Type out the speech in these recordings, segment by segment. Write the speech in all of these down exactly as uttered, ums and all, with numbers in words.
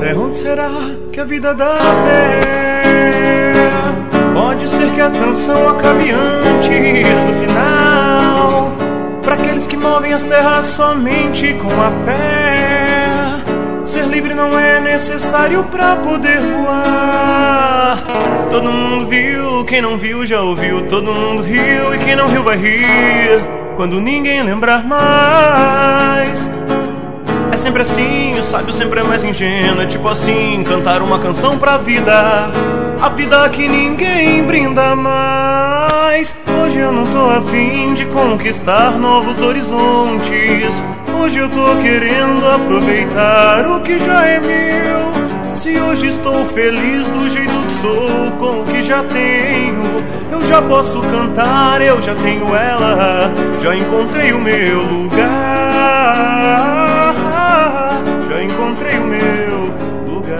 Até onde será que a vida dá pé? Pode ser que a canção acabe antes do final. Para aqueles que movem as terras somente com a pé, ser livre não é necessário pra poder voar. Todo mundo viu, quem não viu já ouviu. Todo mundo riu e quem não riu vai rir quando ninguém lembrar mais. É sempre assim, o sábio sempre é mais ingênuo. É tipo assim, cantar uma canção pra vida, a vida que ninguém brinda mais. Hoje eu não tô afim de conquistar novos horizontes. Hoje eu tô querendo aproveitar o que já é meu. Se hoje estou feliz do jeito que sou, com o que já tenho, eu já posso cantar, eu já tenho ela, já encontrei o meu lugar, já encontrei o meu lugar.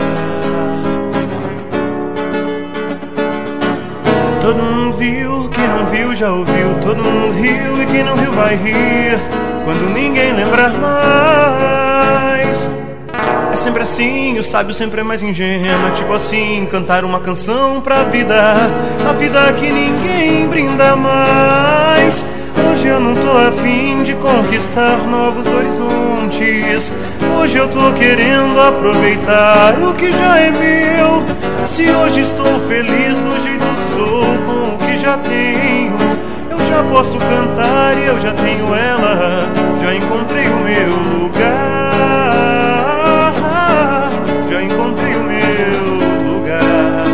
Todo mundo viu, quem não viu já ouviu. Todo mundo riu e quem não riu vai rir quando ninguém lembrar mais. É sempre assim, o sábio sempre é mais ingênuo. É tipo assim, cantar uma canção pra vida, a vida que ninguém brinda mais. Hoje eu não tô afim de conquistar novos horizontes. Hoje eu tô querendo aproveitar o que já é meu. Se hoje estou feliz do jeito que sou, com o que já tenho, eu já posso cantar e eu já tenho ela, já encontrei o meu lugar, já encontrei o meu lugar.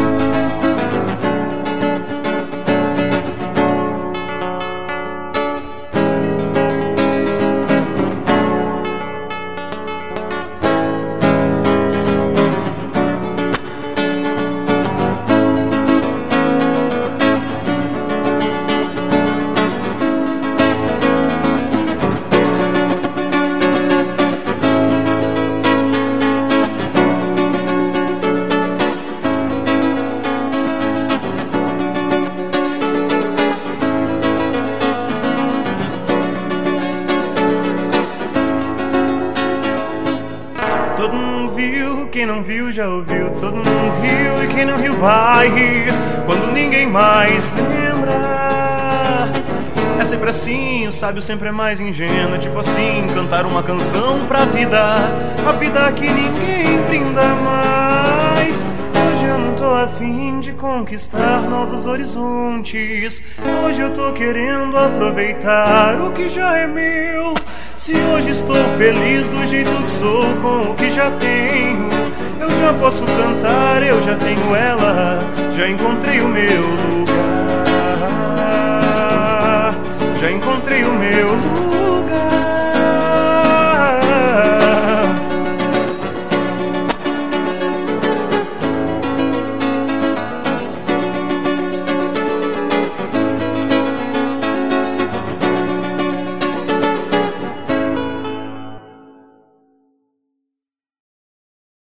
Todo mundo viu, quem não viu já ouviu. Todo mundo riu e quem não riu vai rir quando ninguém mais lembra. É sempre assim, o sábio sempre é mais ingênuo. É tipo assim, cantar uma canção pra vida, a vida que ninguém brinda mais. Hoje eu não tô afim de conquistar novos horizontes. Hoje eu tô querendo aproveitar o que já é meu. Se hoje estou feliz do jeito que sou, com o que já tenho, eu já posso cantar, eu já tenho ela, já encontrei o meu lugar, já encontrei o meu lugar.